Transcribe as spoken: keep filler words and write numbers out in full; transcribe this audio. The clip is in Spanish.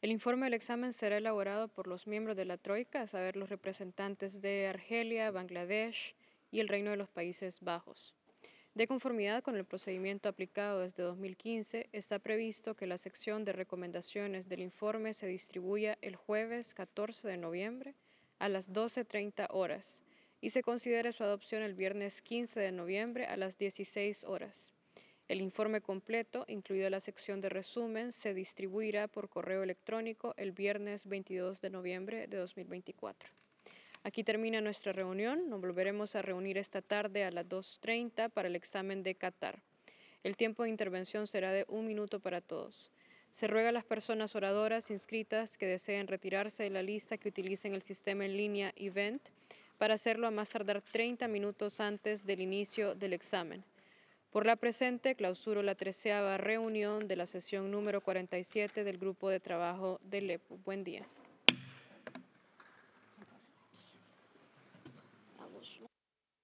El informe del examen será elaborado por los miembros de la Troika, a saber, los representantes de Argelia, Bangladesh y el Reino de los Países Bajos. De conformidad con el procedimiento aplicado desde dos mil quince, está previsto que la sección de recomendaciones del informe se distribuya el jueves catorce de noviembre a las doce treinta horas y se considere su adopción el viernes quince de noviembre a las dieciséis horas. El informe completo, incluida la sección de resumen, se distribuirá por correo electrónico el viernes veintidós de noviembre de dos mil veinticuatro. Aquí termina nuestra reunión. Nos volveremos a reunir esta tarde a las dos treinta para el examen de Qatar. El tiempo de intervención será de un minuto para todos. Se ruega a las personas oradoras inscritas que deseen retirarse de la lista que utilicen el sistema en línea Event para hacerlo a más tardar treinta minutos antes del inicio del examen. Por la presente, clausuro la treceava reunión de la sesión número cuarenta y siete del Grupo de Trabajo del E P U. Buen día.